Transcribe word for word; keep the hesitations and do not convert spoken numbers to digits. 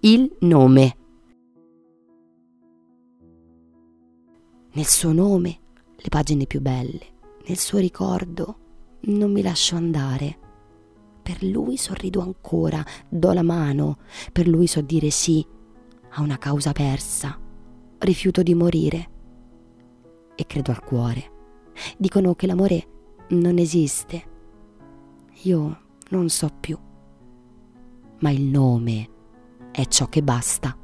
il nome. Nel suo nome le pagine più belle, nel suo ricordo non mi lascio andare. Per lui sorrido ancora, do la mano, per lui so dire sì a una causa persa, rifiuto di morire e credo al cuore. Dicono che l'amore non esiste, io non so più, ma il nome è ciò che basta.